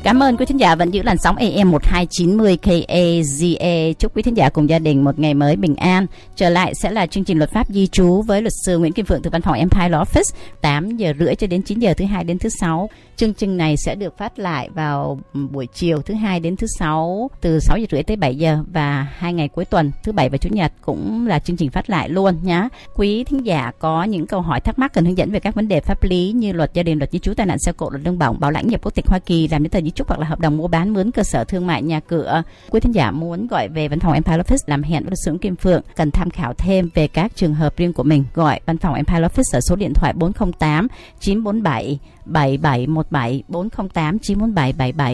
Cảm ơn quý thính giả vẫn giữ làn sóng AM 1290 KAZA. Chúc quý thính giả cùng gia đình một ngày mới bình an. Trở lại sẽ là chương trình luật pháp di trú với luật sư Nguyễn Kim Phượng từ văn phòng Empire Law Office, 8 giờ rưỡi cho đến 9 giờ thứ hai đến thứ sáu. Chương trình này sẽ được phát lại vào buổi chiều thứ hai đến thứ sáu từ 6 giờ rưỡi tới 7 giờ, và 2 ngày cuối tuần thứ bảy và chủ nhật cũng là chương trình phát lại luôn nhé. Quý thính giả có những câu hỏi thắc mắc cần hướng dẫn về các vấn đề pháp lý như luật gia đình, luật di trú, tai nạn xe cộ, luật lương bổng, bảo lãnh nhập quốc tịch Hoa Kỳ, làm giấy tờ di chúc hoặc là hợp đồng mua bán mướn cơ sở thương mại, nhà cửa. Quý thính giả muốn gọi về văn phòng Empire Office làm hẹn với luật sư Kim Phượng, cần tham khảo thêm về các trường hợp riêng của mình, gọi văn phòng Empire Office ở số điện thoại 408 947 7717 408 947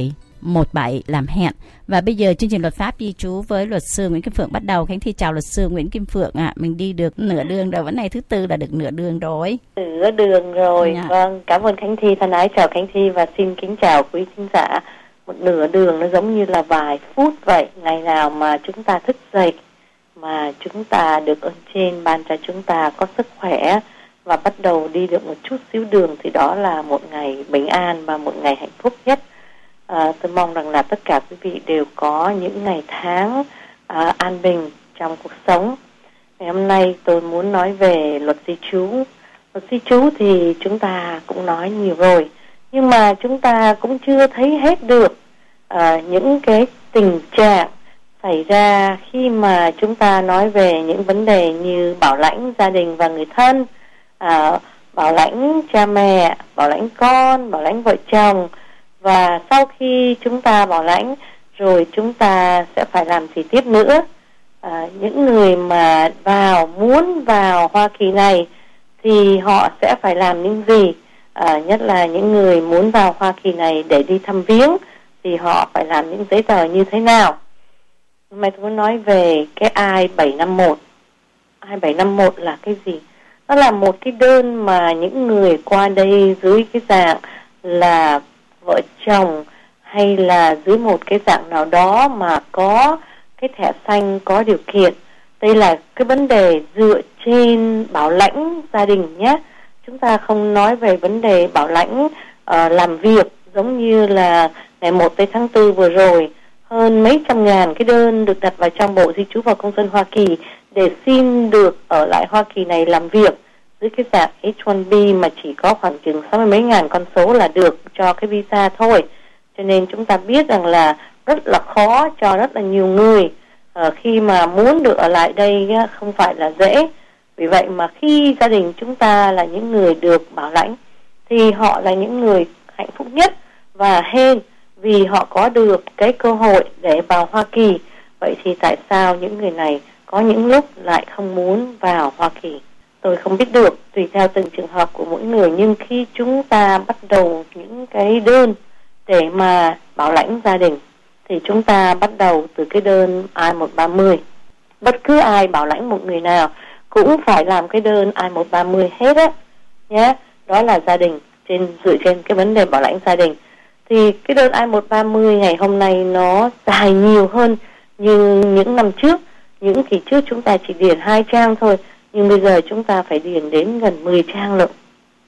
7717 làm hẹn. Và bây giờ chương trình luật pháp di trú với luật sư Nguyễn Kim Phượng bắt đầu. Khánh Thi chào luật sư Nguyễn Kim Phượng ạ. Mình đi được nửa đường rồi,วันnày thứ tư là được nửa đường rồi. Nửa đường rồi. Vâng, cảm ơn Khánh Thi thân ái, chào Khánh Thi và xin kính chào quý khán giả. Một nửa đường nó giống như là vài phút vậy. Ngày nào mà chúng ta thức dậy mà chúng ta được ơn trên ban cho chúng ta có sức khỏe và bắt đầu đi được một chút xíu đường thì đó là một ngày bình an và một ngày hạnh phúc nhất. Tôi mong rằng là tất cả quý vị đều có những ngày tháng an bình trong cuộc sống. Ngày hôm nay tôi muốn nói về luật di trú. Luật di trú thì chúng ta cũng nói nhiều rồi, nhưng mà chúng ta cũng chưa thấy hết được những cái tình trạng xảy ra khi mà chúng ta nói về những vấn đề như bảo lãnh gia đình và người thân, bảo lãnh cha mẹ, bảo lãnh con, bảo lãnh vợ chồng. Và sau khi chúng ta bảo lãnh rồi chúng ta sẽ phải làm gì tiếp nữa? Những người mà muốn vào Hoa Kỳ này thì họ sẽ phải làm những gì? Nhất là những người muốn vào Hoa Kỳ này để đi thăm viếng thì họ phải làm những giấy tờ như thế nào? Hôm nay tôi muốn nói về cái I-751. I-751 là cái gì? Nó là một cái đơn mà những người qua đây dưới cái dạng là vợ chồng hay là dưới một cái dạng nào đó mà có cái thẻ xanh có điều kiện. Đây là cái vấn đề dựa trên bảo lãnh gia đình nhé. Chúng ta không nói về vấn đề bảo lãnh làm việc, giống như là ngày 1 tháng 4 vừa rồi hơn mấy trăm ngàn cái đơn được đặt vào trong Bộ Di trú và Công dân Hoa Kỳ để xin được ở lại Hoa Kỳ này làm việc dưới cái dạng H-1B mà chỉ có khoảng chừng 60 mấy ngàn con số là được cho cái visa thôi. Cho nên chúng ta biết rằng là rất là khó cho rất là nhiều người khi mà muốn được ở lại đây không phải là dễ. Vì vậy mà khi gia đình chúng ta là những người được bảo lãnh thì họ là những người hạnh phúc nhất và hên vì họ có được cái cơ hội để vào Hoa Kỳ. Vậy thì tại sao những người này có những lúc lại không muốn vào Hoa Kỳ? Tôi không biết được, tùy theo từng trường hợp của mỗi người. Nhưng khi chúng ta bắt đầu những cái đơn để mà bảo lãnh gia đình thì chúng ta bắt đầu từ cái đơn I-130. Bất cứ ai bảo lãnh một người nào cũng phải làm cái đơn I-130 hết á nhé. Đó là gia đình, dựa trên cái vấn đề bảo lãnh gia đình. Thì cái đơn I-130 ngày hôm nay nó dài nhiều hơn như những năm trước. Những kỳ trước chúng ta chỉ điền 2 trang thôi, nhưng bây giờ chúng ta phải điền đến gần 10 trang lận.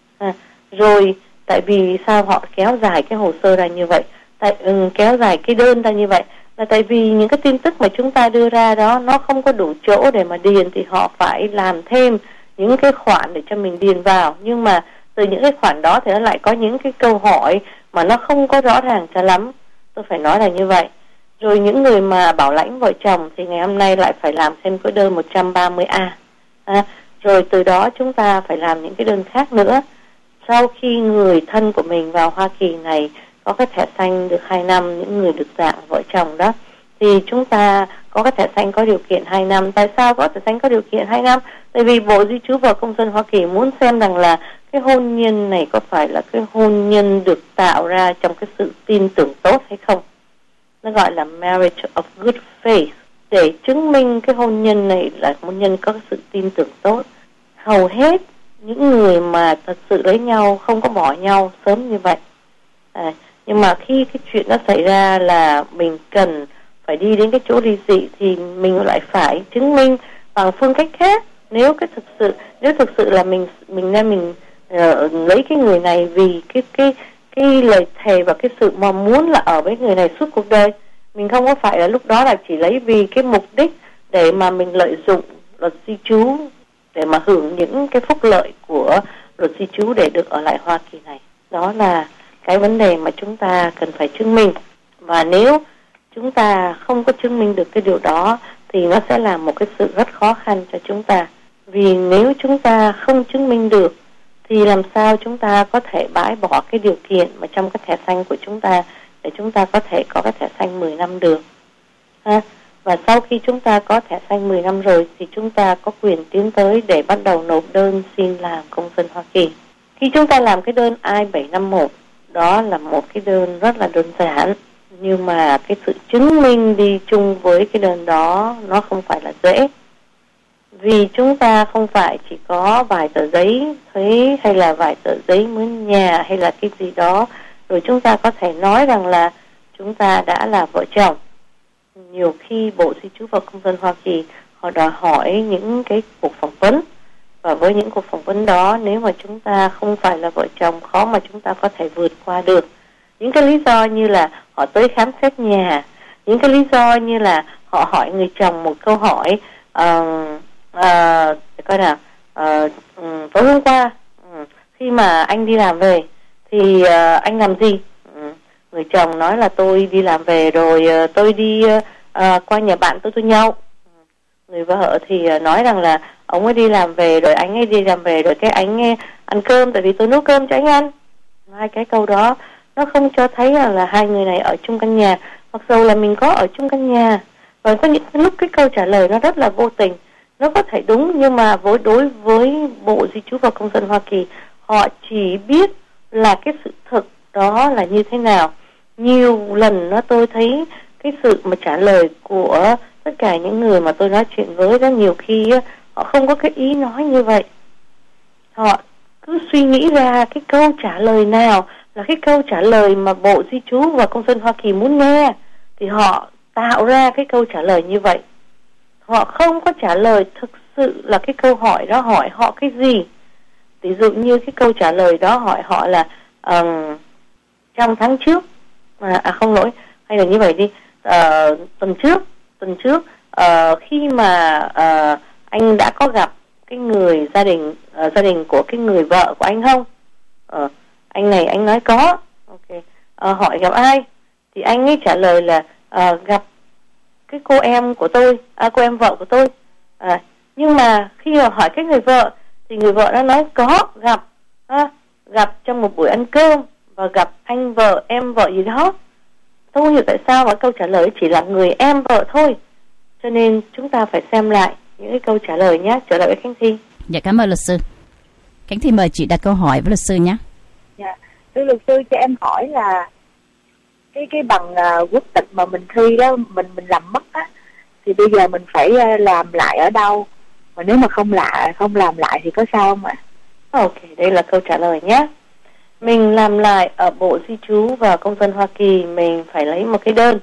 Rồi tại vì sao họ kéo dài cái hồ sơ ra như vậy, kéo dài cái đơn ra như vậy là tại vì những cái tin tức mà chúng ta đưa ra đó nó không có đủ chỗ để mà điền, thì họ phải làm thêm những cái khoản để cho mình điền vào. Nhưng mà từ những cái khoản đó thì nó lại có những cái câu hỏi mà nó không có rõ ràng cho lắm, tôi phải nói là như vậy. Rồi những người mà bảo lãnh vợ chồng thì ngày hôm nay lại phải làm thêm cái đơn 130A. Rồi từ đó chúng ta phải làm những cái đơn khác nữa. Sau khi người thân của mình vào Hoa Kỳ này có cái thẻ xanh được 2 năm, những người được dạng vợ chồng đó, thì chúng ta có cái thẻ xanh có điều kiện 2 năm. Tại sao có thẻ xanh có điều kiện 2 năm? Tại vì Bộ Di trú và Công dân Hoa Kỳ muốn xem rằng là cái hôn nhân này có phải là cái hôn nhân được tạo ra trong cái sự tin tưởng tốt hay không. Nó gọi là marriage of good faith, để chứng minh cái hôn nhân này là hôn nhân có sự tin tưởng tốt. Hầu hết những người mà thật sự lấy nhau không có bỏ nhau sớm như vậy. Nhưng mà khi cái chuyện nó xảy ra là mình cần phải đi đến cái chỗ ly dị thì mình lại phải chứng minh bằng phương cách khác. Nếu thực sự là mình lấy cái người này vì cái lời thề và cái sự mong muốn là ở với người này suốt cuộc đời. Mình không có phải là lúc đó là chỉ lấy vì cái mục đích để mà mình lợi dụng luật di trú để mà hưởng những cái phúc lợi của luật di trú để được ở lại Hoa Kỳ này. Đó là cái vấn đề mà chúng ta cần phải chứng minh. Và nếu chúng ta không có chứng minh được cái điều đó thì nó sẽ là một cái sự rất khó khăn cho chúng ta. Vì nếu chúng ta không chứng minh được thì làm sao chúng ta có thể bãi bỏ cái điều kiện mà trong cái thẻ xanh của chúng ta để chúng ta có thể có cái thẻ xanh 10 năm được. Và sau khi chúng ta có thẻ xanh 10 năm rồi thì chúng ta có quyền tiến tới để bắt đầu nộp đơn xin làm công dân Hoa Kỳ. Khi chúng ta làm cái đơn I-751, đó là một cái đơn rất là đơn giản, nhưng mà cái sự chứng minh đi chung với cái đơn đó nó không phải là dễ. Vì chúng ta không phải chỉ có vài tờ giấy thuế hay là vài tờ giấy mướn nhà hay là cái gì đó, rồi chúng ta có thể nói rằng là chúng ta đã là vợ chồng. Nhiều khi Bộ Di trú và Công dân Hoa Kỳ họ đòi hỏi những cái cuộc phỏng vấn, và với những cuộc phỏng vấn đó nếu mà chúng ta không phải là vợ chồng khó mà chúng ta có thể vượt qua được. Những cái lý do như là họ tới khám xét nhà, những cái lý do như là họ hỏi người chồng một câu hỏi để coi nào, tối hôm qua khi mà anh đi làm về thì anh làm gì? Người chồng nói là tôi đi làm về rồi tôi đi qua nhà bạn tôi nhậu. Người vợ thì nói rằng là ông ấy đi làm về rồi anh ấy đi làm về rồi cái anh ấy ăn cơm tại vì tôi nấu cơm cho anh ăn. Hai cái câu đó nó không cho thấy là hai người này ở chung căn nhà, mặc dù là mình có ở chung căn nhà. Và có những lúc cái câu trả lời nó rất là vô tình, nó có thể đúng, nhưng mà đối với Bộ Di trú và Công dân Hoa Kỳ, họ chỉ biết là cái sự thực đó là như thế nào. Nhiều lần tôi thấy cái sự mà trả lời của tất cả những người mà tôi nói chuyện với đó, nhiều khi họ không có cái ý nói như vậy. Họ cứ suy nghĩ ra cái câu trả lời nào là cái câu trả lời mà Bộ Di trú và Công dân Hoa Kỳ muốn nghe, thì họ tạo ra cái câu trả lời như vậy. Họ không có trả lời thực sự là cái câu hỏi đó hỏi họ cái gì. Ví dụ như cái câu trả lời đó hỏi họ là trong tháng trước, hay là như vậy đi, tuần trước khi mà anh đã có gặp cái người gia đình của cái người vợ của anh không? Anh này anh nói có. Ok. Hỏi gặp ai? Thì anh ấy trả lời là gặp cái cô em của tôi, cô em vợ của tôi. Nhưng mà khi mà hỏi cái người vợ thì người vợ nó nói có gặp trong một buổi ăn cơm và gặp anh vợ em vợ gì đó. Tôi không hiểu tại sao mà câu trả lời chỉ là người em vợ thôi. Cho nên chúng ta phải xem lại những cái câu trả lời nhé. Trở lại với Khánh Thi. Dạ, cảm ơn luật sư. Khánh Thi mời chị đặt câu hỏi với luật sư nhé. Dạ, thưa luật sư, cho em hỏi là cái bằng quốc tịch mà mình thi đó mình làm mất á, thì bây giờ mình phải làm lại ở đâu? Mà nếu mà không làm lại thì có sao không ạ? Ok, đây là câu trả lời nhé. Mình làm lại ở Bộ Di trú và Công dân Hoa Kỳ, mình phải lấy một cái đơn.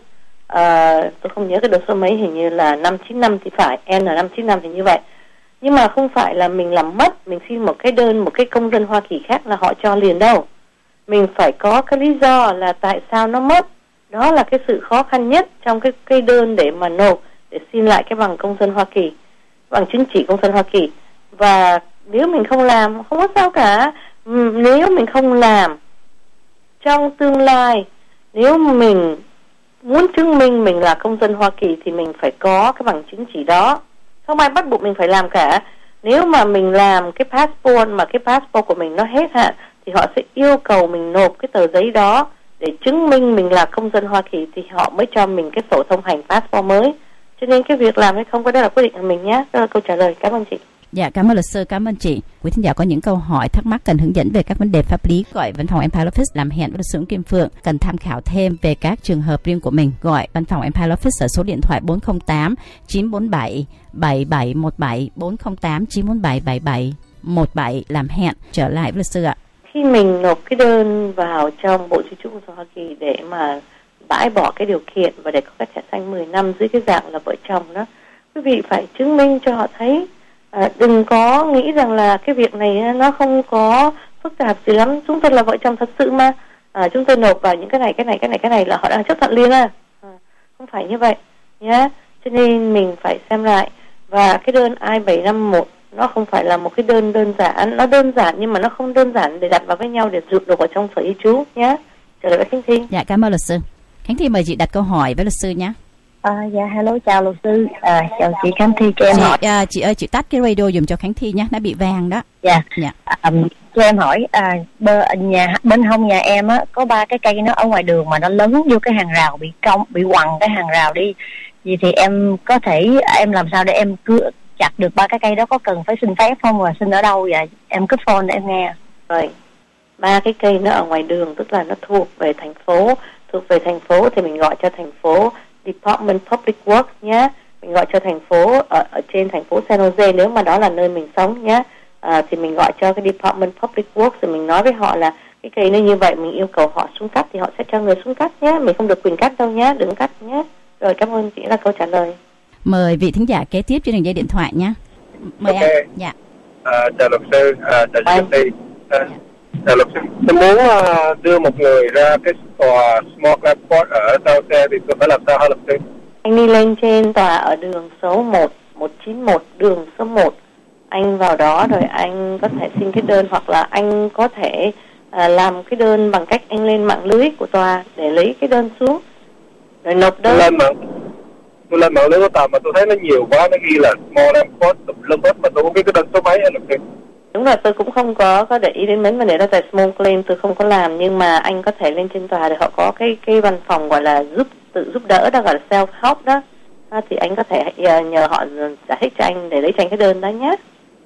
Tôi không nhớ cái đơn số mấy, hình như là 595 thì phải, N595 thì như vậy. Nhưng mà không phải là mình làm mất, mình xin một cái đơn, một cái công dân Hoa Kỳ khác là họ cho liền đâu. Mình phải có cái lý do là tại sao nó mất. Đó là cái sự khó khăn nhất trong cái đơn để mà nộp, để xin lại cái bằng công dân Hoa Kỳ, bằng chứng chỉ công dân Hoa Kỳ. Và nếu mình không làm, không có sao cả. Nếu mình không làm trong tương lai, nếu mình muốn chứng minh mình là công dân Hoa Kỳ thì mình phải có cái bằng chứng chỉ đó. Không ai bắt buộc mình phải làm cả. Nếu mà mình làm cái passport mà cái passport của mình nó hết hạn thì họ sẽ yêu cầu mình nộp cái tờ giấy đó để chứng minh mình là công dân Hoa Kỳ, thì họ mới cho mình cái sổ thông hành passport mới. Cho nên cái việc làm hay không có đó là quyết định của mình nhé. Đó là câu trả lời. Cảm ơn chị. Dạ, cảm ơn luật sư, cảm ơn chị. Quý thính giả có những câu hỏi thắc mắc cần hướng dẫn về các vấn đề pháp lý, gọi văn phòng Empire Office làm hẹn với luật sư Kim Phượng. Cần tham khảo thêm về các trường hợp riêng của mình, gọi văn phòng Empire Office ở số điện thoại 408 947 7717 408 947 7717 làm hẹn. Trở lại với luật sư ạ. Khi mình nộp cái đơn vào trong Bộ Di trú của Hoa Kỳ để mà bãi bỏ cái điều kiện và để có cái thẻ xanh 10 năm dưới cái dạng là vợ chồng đó, quý vị phải chứng minh cho họ thấy. Đừng có nghĩ rằng là cái việc này nó không có phức tạp gì lắm, chúng tôi là vợ chồng thật sự mà. chúng tôi nộp vào những cái này là họ đã chấp thuận liền không phải như vậy nhé. Cho nên mình phải xem lại. Và cái đơn I-751 nó không phải là một cái đơn giản, nó đơn giản nhưng mà nó không đơn giản để đặt vào với nhau để dược được vào trong sổ y trú nhé. Trở lại với Khánh Thi. Dạ, cảm ơn luật sư. Khánh Thi mời chị đặt câu hỏi với luật sư nhé. Dạ, hello, chào luật sư. Chào chị Khánh Thi, cho em hỏi. Chị ơi, chị tắt cái radio dùm cho Khánh Thi nhé, nó bị vang đó. Dạ. Cho em hỏi, bên hông nhà em á có 3 cái cây nó ở ngoài đường mà nó lấn vô cái hàng rào, bị quằn cái hàng rào đi. Vì thì em có thể làm sao để em cứ chặt được 3 cái cây đó, có cần phải xin phép không, và xin ở đâu vậy? Em cứ phone để em nghe. Rồi, 3 cái cây nó ở ngoài đường tức là nó thuộc về thành phố thì mình gọi cho thành phố Department Public Works nhé. Mình gọi cho thành phố ở trên thành phố San Jose, nếu mà đó là nơi mình sống nhé. Thì mình gọi cho cái Department Public Works rồi mình nói với họ là cái cây nó như vậy, mình yêu cầu họ xuống cắt thì họ sẽ cho người xuống cắt nhé. Mình không được quyền cắt đâu nhé, đừng cắt nhé. Rồi, cảm ơn chị là câu trả lời. Mời vị thính giả kế tiếp trên đường dây điện thoại nhé. Mời okay. em. Dạ. Chào luật sư, chào chị Ti. Chào luật sư. Tôi muốn đưa một người ra cái tòa Smart Airport ở Sao Xe thì tôi phải làm sao hả luật sư? Anh đi lên trên tòa ở đường số 191, đường số 1. Anh vào đó rồi anh có thể xin cái đơn, hoặc là anh có thể làm cái đơn bằng cách anh lên mạng lưới của tòa để lấy cái đơn xuống rồi nộp đơn. Tôi lên mạng lưới của tòa mà tôi thấy nó nhiều quá, nó ghi là Small Airport tùm hết mà tôi không biết cái đơn số mấy hả luật sư? Đúng rồi, tôi cũng không có để ý đến mấy vấn đề đó, tại small claim tôi không có làm, nhưng mà anh có thể lên trên tòa để họ có cái văn phòng gọi là tự giúp đỡ đó, gọi là self help đó. Thì anh có thể nhờ họ giải thích cho anh để lấy cho anh cái đơn đó nhé.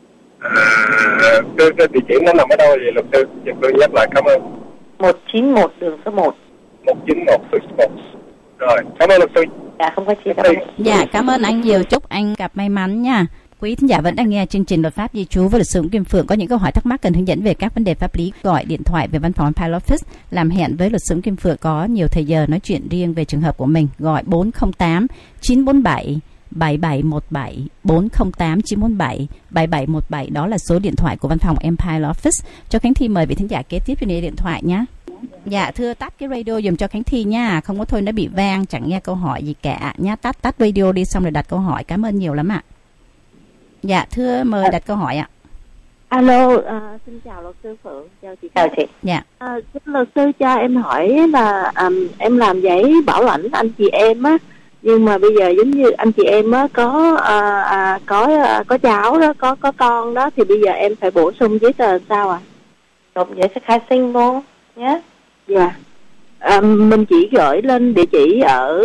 Cái địa chỉ nó nằm ở đâu vậy luật sư? Tôi nhắc lại, cảm ơn. 191 đường số 1. 191 đường số 1. Rồi, cảm ơn luật sư. Dạ, không có chi, cảm ơn. Dạ, cảm ơn anh nhiều, chúc anh gặp may mắn nha. Quý thính giả vẫn đang nghe chương trình Luật pháp di trú với luật sư Nguyễn Kim Phượng. Có những câu hỏi thắc mắc cần hướng dẫn về các vấn đề pháp lý, gọi điện thoại về văn phòng Empire Office, làm hẹn với luật sư Nguyễn Kim Phượng có nhiều thời giờ nói chuyện riêng về trường hợp của mình. Gọi 408 947 7717 408 947 7717, đó là số điện thoại của văn phòng Empire Office. Cho Khánh Thi mời vị thính giả kế tiếp trên điện thoại nhé. Dạ, thưa tắt cái radio dùm cho Khánh Thi nha, không có thôi nó bị vang, chẳng nghe câu hỏi gì cả nhá. Tắt radio đi xong rồi đặt câu hỏi. Cảm ơn nhiều lắm ạ. Dạ, thưa mời đặt câu hỏi ạ. Alo, xin chào luật sư Phượng, chào chị. Chào chị. Dạ. Xin luật sư cho em hỏi là em làm giấy bảo lãnh anh chị em á, nhưng mà bây giờ giống như anh chị em á có cháu đó, có con đó, thì bây giờ em phải bổ sung giấy tờ sao ạ? Nộp giấy khai sinh vô nhé. Dạ. Mình chỉ gửi lên địa chỉ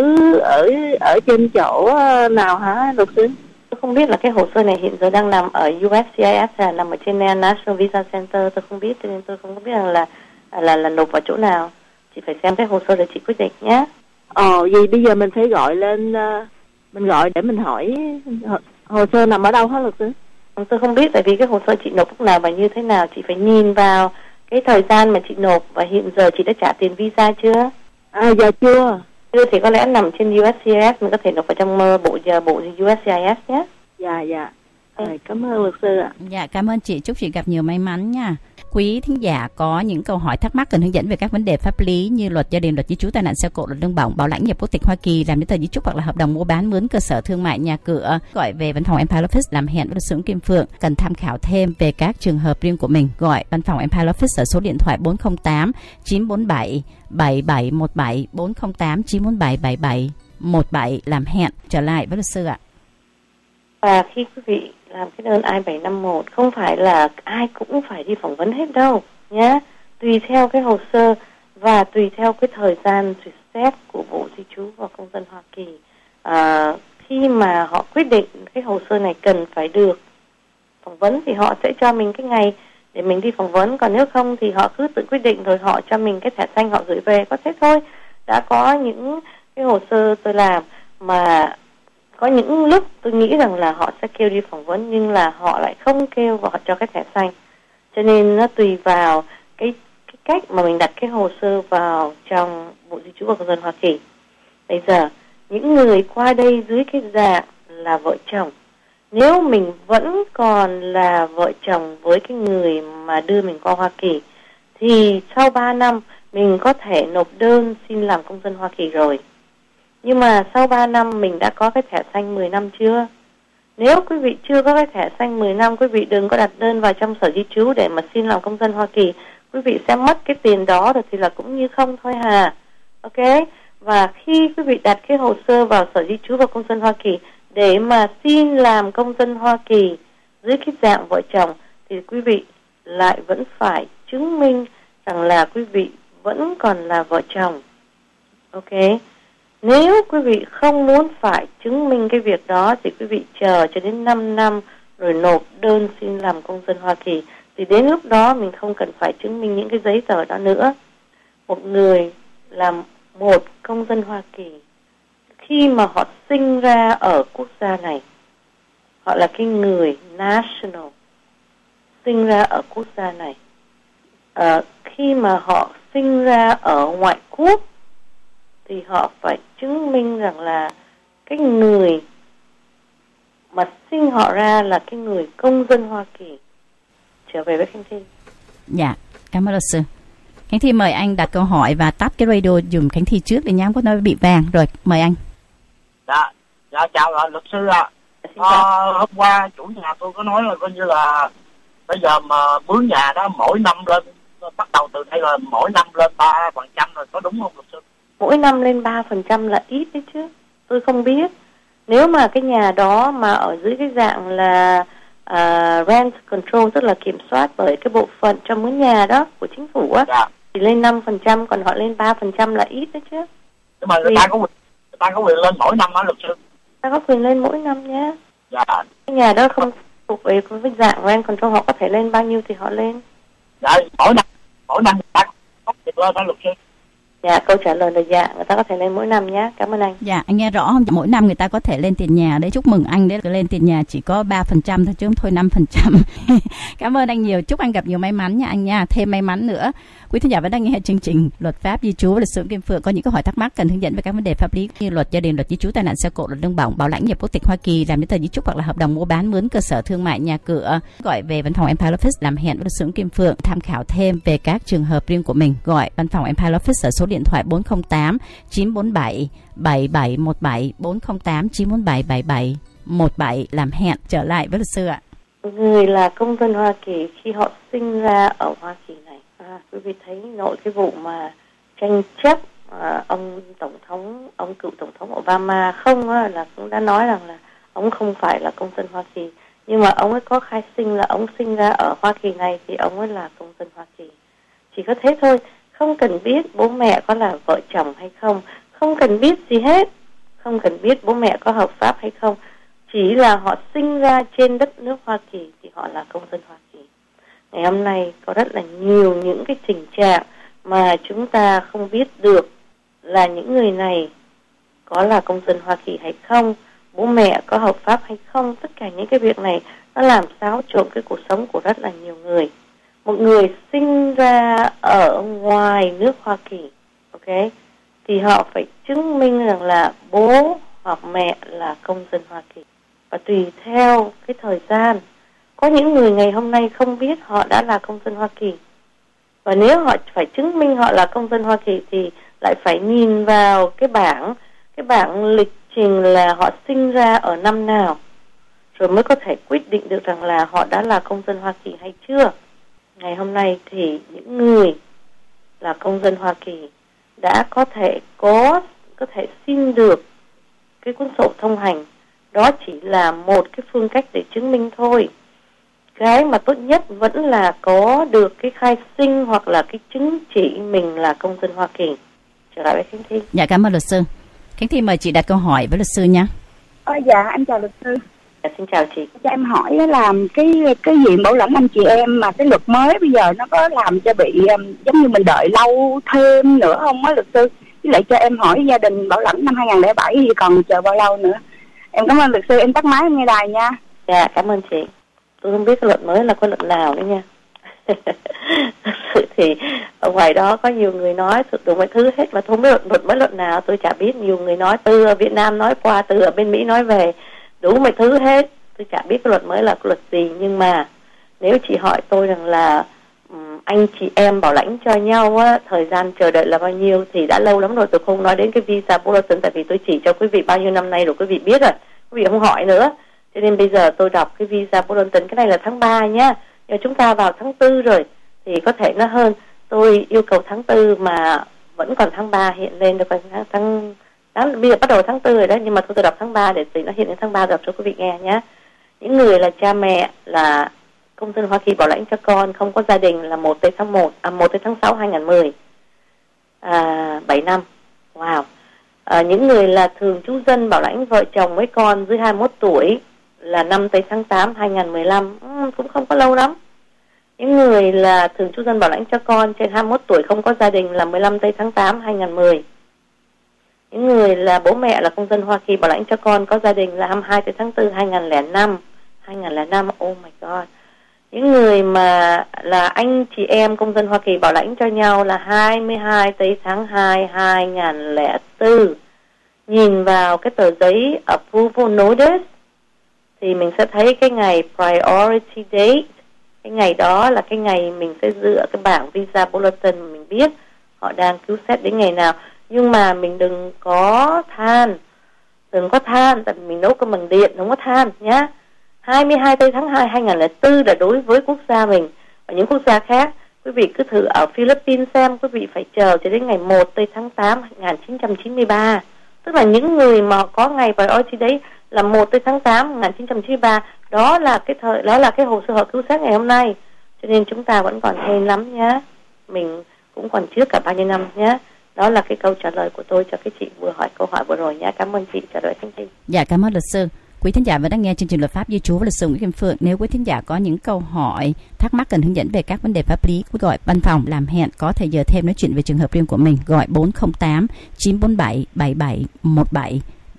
ở trên chỗ nào hả luật sư? Tôi không biết là cái hồ sơ này hiện giờ đang nằm ở USCIS hay là nằm ở trên National Visa Center, tôi không biết, cho nên tôi không có biết là nộp vào chỗ nào. Chị phải xem cái hồ sơ để chị quyết định nhé. Vì bây giờ mình phải gọi lên, mình gọi để mình hỏi hồ sơ nằm ở đâu hả luật sư? Tôi không biết, tại vì cái hồ sơ chị nộp lúc nào và như thế nào, chị phải nhìn vào cái thời gian mà chị nộp và hiện giờ chị đã trả tiền visa chưa? Dạ chưa. Thì có lẽ nằm trên USCIS, mình có thể nộp vào trong bộ USCIS nhé. Dạ. Cảm ơn luật sư ạ. Dạ, cảm ơn chị, chúc chị gặp nhiều may mắn nha. Quý thính giả có những câu hỏi thắc mắc cần hướng dẫn về các vấn đề pháp lý như luật gia đình, luật di trú, tai nạn xe cộ, luật lương bổng, bảo lãnh nhập quốc tịch Hoa Kỳ, làm giấy tờ di trúc hoặc là hợp đồng mua bán mướn cơ sở thương mại, nhà cửa, gọi về văn phòng Empire Office làm hẹn với luật sư Kim Phượng. Cần tham khảo thêm về các trường hợp riêng của mình, gọi văn phòng Empire Office ở số điện thoại 408 947 7717 408 947 7717 làm hẹn. Trở lại với luật sư ạ. Và khi quý vị làm cái đơn I-751, không phải là ai cũng phải đi phỏng vấn hết đâu nhé. Tùy theo cái hồ sơ và tùy theo cái thời gian duyệt xét của Bộ Di trú và Công dân Hoa Kỳ. Khi mà họ quyết định cái hồ sơ này cần phải được phỏng vấn thì họ sẽ cho mình cái ngày để mình đi phỏng vấn. Còn nếu không thì họ cứ tự quyết định rồi họ cho mình cái thẻ xanh họ gửi về, có thế thôi. Đã có những cái hồ sơ tôi làm mà có những lúc tôi nghĩ rằng là họ sẽ kêu đi phỏng vấn nhưng là họ lại không kêu và họ cho cái thẻ xanh. Cho nên nó tùy vào cái cách mà mình đặt cái hồ sơ vào trong Bộ Di trú và Công dân Hoa Kỳ. Bây giờ những người qua đây dưới cái dạng là vợ chồng, nếu mình vẫn còn là vợ chồng với cái người mà đưa mình qua Hoa Kỳ thì sau 3 năm mình có thể nộp đơn xin làm công dân Hoa Kỳ rồi. Nhưng mà sau 3 năm mình đã có cái thẻ xanh 10 năm chưa? Nếu quý vị chưa có cái thẻ xanh 10 năm, quý vị đừng có đặt đơn vào trong sở di trú để mà xin làm công dân Hoa Kỳ. Quý vị sẽ mất cái tiền đó rồi thì là cũng như không thôi hà. Ok? Và khi quý vị đặt cái hồ sơ vào sở di trú và công dân Hoa Kỳ để mà xin làm công dân Hoa Kỳ dưới cái dạng vợ chồng, thì quý vị lại vẫn phải chứng minh rằng là quý vị vẫn còn là vợ chồng. Ok? Nếu quý vị không muốn phải chứng minh cái việc đó thì quý vị chờ cho đến 5 năm rồi nộp đơn xin làm công dân Hoa Kỳ. Thì đến lúc đó mình không cần phải chứng minh những cái giấy tờ đó nữa. Một người làm một công dân Hoa Kỳ khi mà họ sinh ra ở quốc gia này, họ là cái người national sinh ra ở quốc gia này. Khi mà họ sinh ra ở ngoại quốc thì họ phải chứng minh rằng là cái người mà sinh họ ra là cái người công dân Hoa Kỳ. Trở về với Khánh Thi. Dạ, cảm ơn luật sư. Khánh Thi mời anh đặt câu hỏi và tắt cái radio dùm Khánh Thi trước để nhám có nói bị vàng. Rồi, mời anh. Dạ chào luật sư ạ. Hôm qua chủ nhà tôi có nói là coi như là bây giờ mà mướn nhà đó mỗi năm lên, bắt đầu từ đây là mỗi năm lên 3% rồi, có đúng không luật sư? Mỗi năm lên 3% là ít đấy chứ. Tôi không biết. Nếu mà cái nhà đó mà ở dưới cái dạng là rent control, tức là kiểm soát bởi cái bộ phận cho mướn nhà đó của chính phủ á, thì lên 5%, còn họ lên 3% là ít đấy chứ. Nhưng mà người ta có quyền lên mỗi năm hả luật sư? Người ta có quyền lên mỗi năm nhé. Dạ. Cái nhà đó không thuộc về cái dạng rent control, họ có thể lên bao nhiêu thì họ lên. Dạ, mỗi năm người ta có quyền lên đó luật sư. Dạ, câu trả lời là dạ, người ta có thể lên mỗi năm nhé. Cảm ơn anh. Dạ, anh nghe rõ không? Mỗi năm người ta có thể lên tiền nhà đấy. Chúc mừng anh đấy, lên tiền nhà chỉ có 3% thôi chứ không thôi 5%. Cảm ơn anh nhiều. Chúc anh gặp nhiều may mắn nha anh nha. Thêm may mắn nữa. Quý thính giả vẫn đang nghe chương trình Luật pháp di trú. Luật sư Kim Phượng có những câu hỏi thắc mắc cần hướng dẫn về các vấn đề pháp lý như luật gia đình, luật di trú, tai nạn xe cộ, luật lương bổng, bảo lãnh nhập quốc tịch Hoa Kỳ, làm giấy tờ di trúc hoặc là hợp đồng mua bán mướn cơ sở thương mại, nhà cửa. Gọi về văn phòng Empire Office làm hẹn với luật sư Kim Phượng tham khảo thêm về các trường hợp riêng của mình. Gọi văn phòng Empire Office ở số điện thoại 408 947 7717 408 947 7717 làm hẹn. Trở lại với luật sư ạ. Người là công dân Hoa Kỳ khi họ sinh ra ở Hoa Kỳ này, quý vị thấy nội cái vụ mà tranh chấp ông cựu tổng thống Obama không là cũng đã nói rằng là ông không phải là công dân Hoa Kỳ, nhưng mà ông ấy có khai sinh là ông sinh ra ở Hoa Kỳ này thì ông ấy là công dân Hoa Kỳ. Chỉ có thế thôi, không cần biết bố mẹ có là vợ chồng hay không, không cần biết gì hết, không cần biết bố mẹ có hợp pháp hay không, chỉ là họ sinh ra trên đất nước Hoa Kỳ thì họ là công dân Hoa Kỳ. Ngày hôm nay có rất là nhiều những cái tình trạng mà chúng ta không biết được là những người này có là công dân Hoa Kỳ hay không, bố mẹ có hợp pháp hay không. Tất cả những cái việc này nó làm xáo trộn cái cuộc sống của rất là nhiều người. Một người sinh ra ở ngoài nước Hoa Kỳ, ok, thì họ phải chứng minh rằng là bố hoặc mẹ là công dân Hoa Kỳ. Và tùy theo cái thời gian, có những người ngày hôm nay không biết họ đã là công dân Hoa Kỳ. Và nếu họ phải chứng minh họ là công dân Hoa Kỳ thì lại phải nhìn vào cái bảng lịch trình là họ sinh ra ở năm nào, rồi mới có thể quyết định được rằng là họ đã là công dân Hoa Kỳ hay chưa. Ngày hôm nay thì những người là công dân Hoa Kỳ đã có thể xin được cái cuốn sổ thông hành. Đó chỉ là một cái phương cách để chứng minh thôi. Cái mà tốt nhất vẫn là có được cái khai sinh hoặc là cái chứng chỉ mình là công dân Hoa Kỳ. Trở lại với Khánh Thi. Dạ, cảm ơn luật sư. Khánh Thi mời chị đặt câu hỏi với luật sư nhé. Dạ, anh chào luật sư. Dạ, xin chào chị. Cho em hỏi là cái gì bảo lãnh anh chị em mà cái luật mới bây giờ nó có làm cho bị giống như mình đợi lâu thêm nữa không á luật sư? Với lại cho em hỏi gia đình bảo lãnh năm 2007 thì còn chờ bao lâu nữa? Em cảm ơn luật sư, em tắt máy em nghe đài nha. Dạ, cảm ơn chị. Tôi không biết cái luật mới là có luật nào nữa nha. Thì ở ngoài đó có nhiều người nói đủ mọi thứ hết mà không biết luật mới luật nào. Tôi chả biết, nhiều người nói từ ở Việt Nam nói qua, từ ở bên Mỹ nói về, đủ mọi thứ hết. Tôi chả biết cái luật mới là cái luật gì. Nhưng mà nếu chị hỏi tôi rằng là anh chị em bảo lãnh cho nhau á, thời gian chờ đợi là bao nhiêu thì đã lâu lắm rồi, tôi không nói đến cái visa bulletin, tại vì tôi chỉ cho quý vị bao nhiêu năm nay rồi quý vị biết rồi, quý vị không hỏi nữa. Cho nên bây giờ tôi đọc cái visa bulletin, cái này là tháng 3 nhá, nhưng chúng ta vào tháng 4 rồi thì có thể nó hơn. Tôi yêu cầu tháng 4 mà vẫn còn tháng 3 hiện lên được, tháng bây giờ bắt đầu tháng 4 rồi đấy, nhưng mà tôi đọc tháng 3 để nó hiện đến tháng 3 đọc cho quý vị nghe nhé. Những người là cha mẹ là công dân Hoa Kỳ bảo lãnh cho con không có gia đình là 1 tới tháng 6 2010, 7 năm. Wow. Những người là thường trú dân bảo lãnh vợ chồng với con dưới 21 tuổi là 5 tới tháng 8 2015, cũng không có lâu lắm. Những người là thường trú dân bảo lãnh cho con trên 21 tuổi không có gia đình là 15 tới tháng 8 2010. Những người là bố mẹ là công dân Hoa Kỳ bảo lãnh cho con có gia đình là 22 tới tháng 4 2005. Oh my god. Những người mà là anh chị em công dân Hoa Kỳ bảo lãnh cho nhau là 22 tới tháng 2 2004. Nhìn vào cái tờ giấy approval notice thì mình sẽ thấy cái ngày priority date. Cái ngày đó là cái ngày mình sẽ dựa cái bảng visa bulletin mà mình biết họ đang cứu xét đến ngày nào. Nhưng mà mình đừng có than, tại mình nấu cơm bằng điện, không có than nhá. 22 tháng 2 2004 là đối với quốc gia mình. Và những quốc gia khác, quý vị cứ thử ở Philippines xem, quý vị phải chờ cho đến ngày 1 tháng 8 1993. Tức là những người mà có ngày priority đấy là 1 tháng 8 1993, đó là cái hồ sơ họ cứu xét ngày hôm nay. Cho nên chúng ta vẫn còn hên lắm nhá. Mình cũng còn trước cả bao nhiêu năm nhá. Đó là cái câu trả lời của tôi cho cái chị vừa hỏi câu hỏi vừa rồi nhé. Cảm ơn chị trả lời chương trình. Dạ, cảm ơn luật sư. Quý thính giả vẫn đang nghe chương trình Luật pháp di trú với luật sư Nguyễn Kim Phượng. Nếu quý thính giả có những câu hỏi, thắc mắc cần hướng dẫn về các vấn đề pháp lý, quý gọi văn phòng làm hẹn có thời giờ thêm nói chuyện về trường hợp riêng của mình, gọi 408 947 7717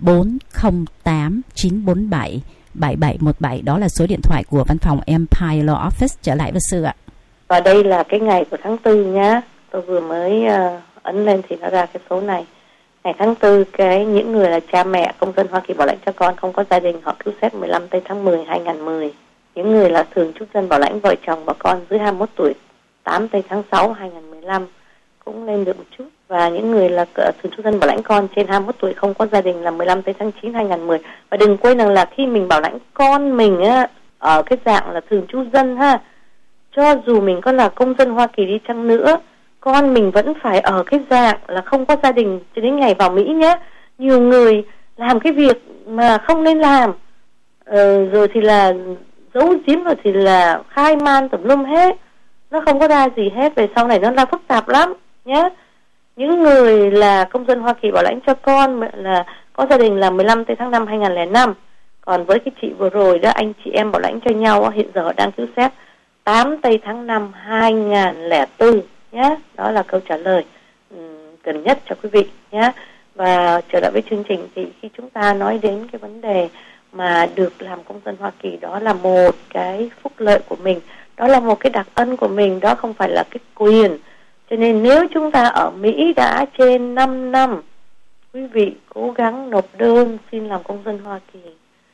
408 947 7717. Đó là số điện thoại của văn phòng Empire Law Office. Trở lại luật sư ạ. Và đây là cái ngày của tháng 4 nhá. Tôi vừa mới ấn lên thì nó ra cái số này. Ngày tháng 4, những người là cha mẹ công dân Hoa Kỳ bảo lãnh cho con không có gia đình họ cứu xét 15 tháng 10 2010. Những người là thường trú dân bảo lãnh vợ chồng và con dưới 21 tuổi 8 tháng 6 2015 cũng lên được một chút. Và những người là thường trú dân bảo lãnh con trên 21 tuổi không có gia đình là 15 tháng 9 2010. Và đừng quên rằng là khi mình bảo lãnh con mình á, ở cái dạng là thường trú dân ha, cho dù mình có là công dân Hoa Kỳ đi chăng nữa, con mình vẫn phải ở cái dạng là không có gia đình cho đến ngày vào Mỹ nhé. Nhiều người làm cái việc mà không nên làm, rồi thì là giấu giếm, rồi thì là khai man tùm lum hết, nó không có ra gì hết, về sau này nó là phức tạp lắm nhé. Những người là công dân Hoa Kỳ bảo lãnh cho con là có gia đình là 15 tháng 5 2005. Còn với cái chị vừa rồi đó, anh chị em bảo lãnh cho nhau hiện giờ đang cứu xét 8 tháng 5 2004 nhé. Đó là câu trả lời gần nhất cho quý vị nhé. Và trở lại với chương trình thì khi chúng ta nói đến cái vấn đề mà được làm công dân Hoa Kỳ, đó là một cái phúc lợi của mình, đó là một cái đặc ân của mình, đó không phải là cái quyền. Cho nên nếu chúng ta ở Mỹ đã trên 5 năm, quý vị cố gắng nộp đơn xin làm công dân Hoa Kỳ.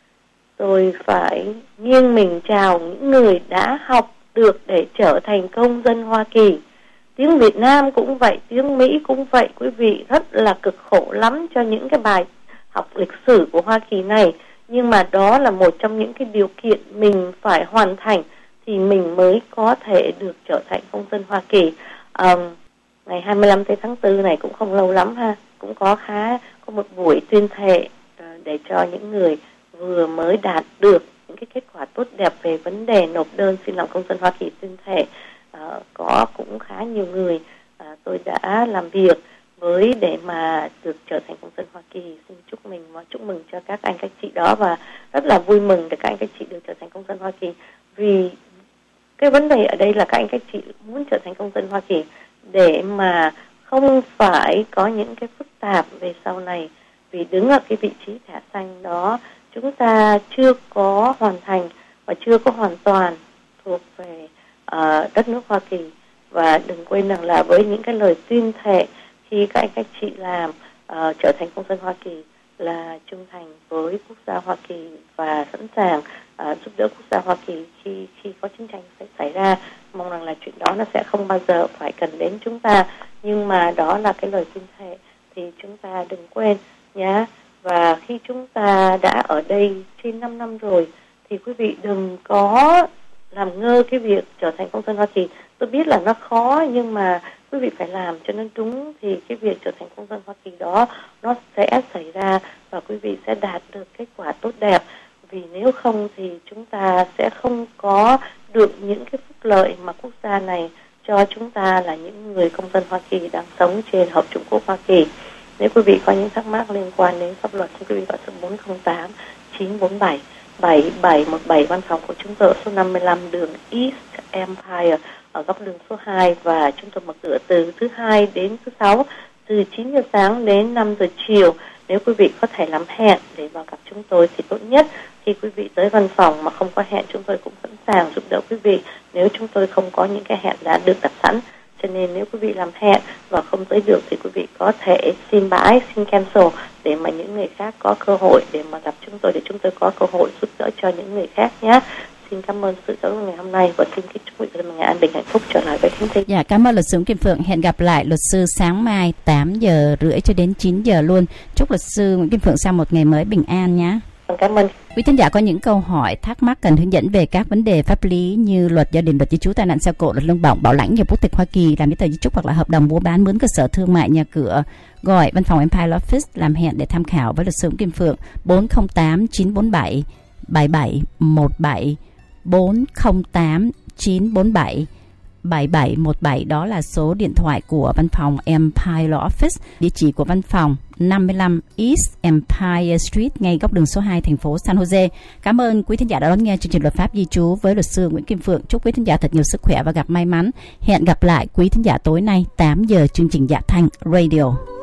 Tôi phải nghiêng mình chào những người đã học được để trở thành công dân Hoa Kỳ. Tiếng Việt Nam cũng vậy, tiếng Mỹ cũng vậy. Quý vị rất là cực khổ lắm cho những cái bài học lịch sử của Hoa Kỳ này. Nhưng mà đó là một trong những cái điều kiện mình phải hoàn thành thì mình mới có thể được trở thành công dân Hoa Kỳ. Ngày 25 tháng 4 này cũng không lâu lắm ha. Cũng có một buổi tuyên thệ để cho những người vừa mới đạt được những cái kết quả tốt đẹp về vấn đề nộp đơn xin làm công dân Hoa Kỳ tuyên thệ. Có cũng khá nhiều người tôi đã làm việc với để mà được trở thành công dân Hoa Kỳ. Xin chúc mừng cho các anh các chị đó, và rất là vui mừng để các anh các chị được trở thành công dân Hoa Kỳ. Vì cái vấn đề ở đây là các anh các chị muốn trở thành công dân Hoa Kỳ để mà không phải có những cái phức tạp về sau này. Vì đứng ở cái vị trí thẻ xanh đó, chúng ta chưa có hoàn thành và chưa có hoàn toàn thuộc về đất nước Hoa Kỳ. Và đừng quên rằng là với những cái lời tuyên thệ khi các anh các chị làm trở thành công dân Hoa Kỳ là trung thành với quốc gia Hoa Kỳ và sẵn sàng giúp đỡ quốc gia Hoa Kỳ khi có chiến tranh xảy ra. Mong rằng là chuyện đó nó sẽ không bao giờ phải cần đến chúng ta, nhưng mà đó là cái lời tuyên thệ thì chúng ta đừng quên nhé. Và khi chúng ta đã ở đây trên 5 năm rồi thì quý vị đừng có làm ngơ cái việc trở thành công dân Hoa Kỳ. Tôi biết là nó khó nhưng mà quý vị phải làm cho nó đúng thì cái việc trở thành công dân Hoa Kỳ đó nó sẽ xảy ra và quý vị sẽ đạt được kết quả tốt đẹp. Vì nếu không thì chúng ta sẽ không có được những cái phúc lợi mà quốc gia này cho chúng ta là những người công dân Hoa Kỳ đang sống trên Hợp chủng quốc Hoa Kỳ. Nếu quý vị có những thắc mắc liên quan đến pháp luật thì quý vị gọi số 408 947 7717 văn phòng của chúng tôi ở số 55 đường East Empire ở góc đường số 2, và chúng tôi mở cửa từ thứ Hai đến thứ Sáu từ 9 giờ sáng đến 5 giờ chiều. Nếu quý vị có thể làm hẹn để vào gặp chúng tôi thì tốt nhất. Khi quý vị tới văn phòng mà không có hẹn, chúng tôi cũng sẵn sàng giúp đỡ quý vị nếu chúng tôi không có những cái hẹn đã được đặt sẵn. Cho nên nếu quý vị làm hẹn và không tới được thì quý vị có thể xin bãi, xin cancel để mà những người khác có cơ hội để mà gặp chúng tôi, để chúng tôi có cơ hội giúp đỡ cho những người khác nhé. Xin cảm ơn sự trợ giúp ngày hôm nay và xin kính chúc quý vị một ngày an bình hạnh phúc trở lại với khán thính. Dạ, cảm ơn luật sư Kim Phượng. Hẹn gặp lại luật sư sáng mai 8 giờ rưỡi cho đến 9 giờ luôn. Chúc luật sư Nguyễn Kim Phượng sang một ngày mới bình an nhé. Cảm ơn. Quý thính giả có những câu hỏi thắc mắc cần hướng dẫn về các vấn đề pháp lý như luật gia đình, luật di trú, tai nạn xe cộ, luật lương bổng, bảo lãnh, nhập quốc tịch Hoa Kỳ, làm giấy tờ di trúc hoặc là hợp đồng mua bán mướn cơ sở thương mại, nhà cửa, gọi văn phòng Empire Law Office làm hẹn để tham khảo với luật sư Kim Phượng. 408 947 7717 408 947 7717, đó là số điện thoại của văn phòng Empire Law Office. Địa chỉ của văn phòng 55 East Empire Street, ngay góc đường số 2, thành phố San Jose. Cảm ơn quý thính giả đã đón nghe chương trình luật pháp di trú với luật sư Nguyễn Kim Phượng. Chúc quý thính giả thật nhiều sức khỏe và gặp may mắn. Hẹn gặp lại quý thính giả tối nay 8 giờ chương trình Dạ Thanh Radio.